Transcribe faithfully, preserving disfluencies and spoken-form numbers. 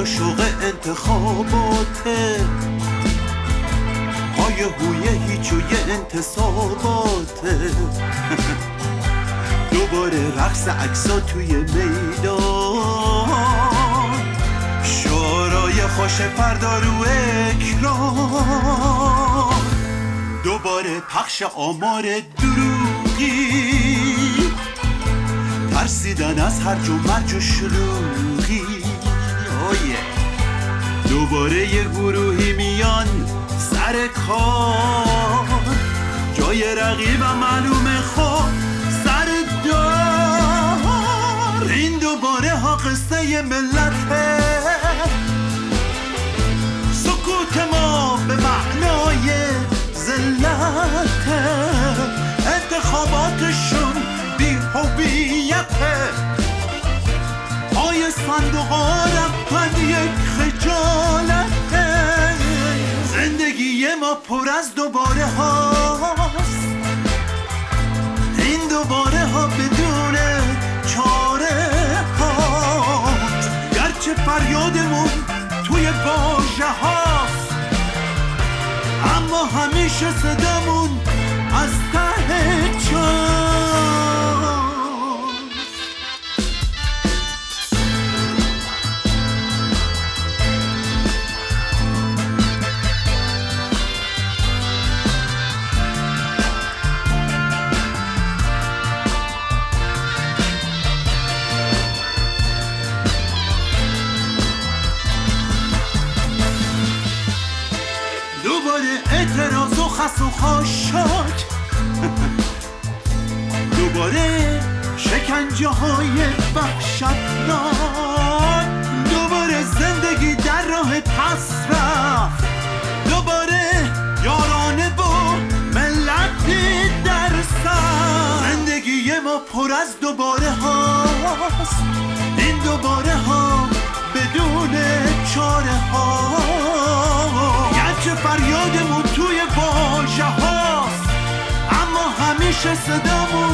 شوق انتخاباته، های هویه هیچوی انتصاباته. دوباره رقص عکسا توی میدان، شعارای خوش فردا رو اکران، دوباره پخش آمار دروغی، ترسیدن از هرج و مرج و شلوغی. دوباره یه گروهی میان سر کار، جای رقیبم معلومه خب سر دار. این دوباره ها قصه ملته، سکوت ما به معنای ذلته، انتخاباتشون بی هویته، پای صندوقا رفتن یک خجالته. زندگی ما پر از دوباره هاست، این دوباره ها بدون چاره هاست. گرچه فریادمون توی واژه هاست، اما همیشه صدامون از ته جاست. اعتراض و خس و خاشاک، دوباره شکنجه های وحشتناک، دوباره زندگی در راه پس رفت، دوباره یارانه و ملتی در سر. زندگی ما پر از دوباره هاست، این دوباره ها بدون چاره ها. گرچه فریادمون توی واژه هاست، اما همیشه صدامون